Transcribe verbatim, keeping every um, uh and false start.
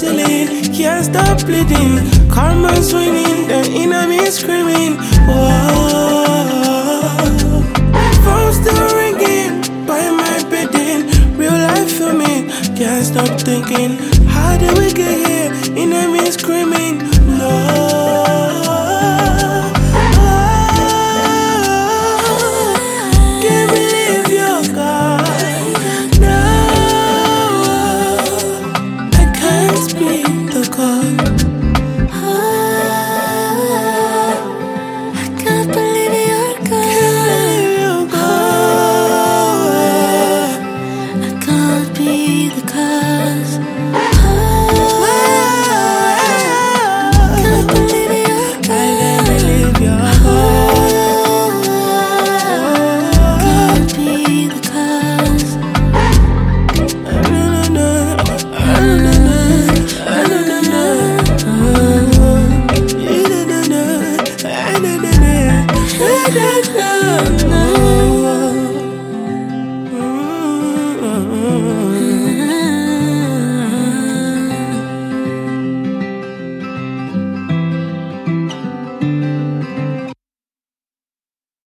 ceiling, can't stop bleeding. Karma's winning, the enemy screaming. Whoa, phone's still ringing by my bedding. Real life for me, can't stop thinking. How did we get here? Enemy screaming. No.